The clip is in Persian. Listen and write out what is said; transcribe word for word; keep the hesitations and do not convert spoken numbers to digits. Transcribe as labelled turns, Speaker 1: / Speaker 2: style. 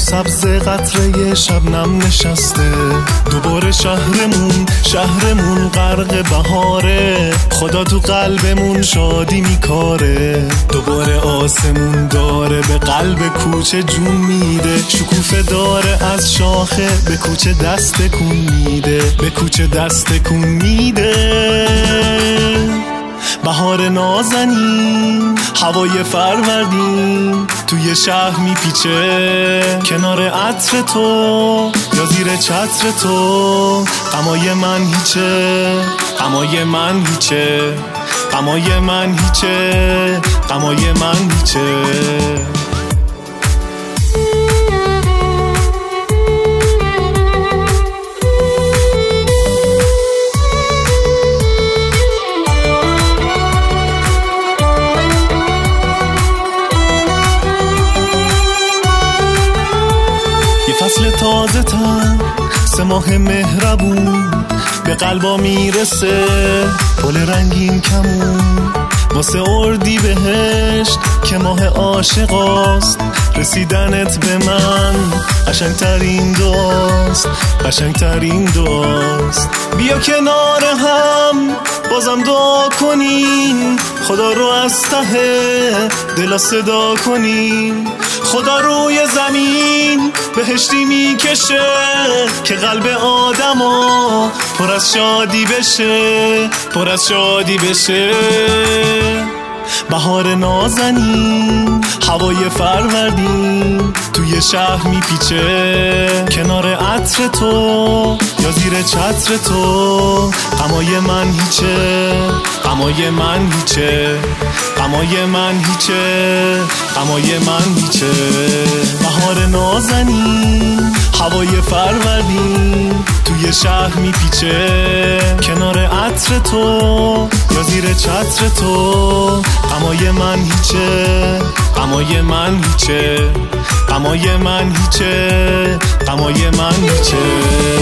Speaker 1: سبز قطره شبنم نشسته. دوباره شهرمون شهرمون غرق بهاره، خدا تو قلبمون شادی میکاره. دوباره آسمون داره به قلب کوچه جون میده، شکوفه داره از شاخه به کوچه دست کن میده، به کوچه دست کن میده. بهار نازنین هوای فروردین توی شهر میپیچه، کنار عطر تو یا زیر چتر تو. غمای من هیچه، غمای من هیچه، غمای من هیچه، غمای من هیچه. فصل تازه تر، سه ماه مهربون به قلبا میرسه. پل رنگین کمون واسه اردی بهشت که ماه عاشقاست. رسیدنت به من قشنگترین دعاست، قشنگترین دعاست. بیا کنار هم بازم دعا کنیم، خدا رو از ته دلا صدا کنیم. خدا روی زمین بهشتی میکشه که قلب آدما پر از شادی بشه، پر از شادی بشه. بهار نازنین هوای فروردین توی شهر میپیچه، کنار عطر تو یا زیر چتر تو. غمای من هیچه، غمای من هیچه، غمای من هیچه، غمای من هیچه. بهار نازنین هوای فروردین توی شهر میپیچه، کنار عطر تو یا زیر چتر تو. غمای من هیچه، غمای من هیچه، غمای من هیچه، غمای من هیچه.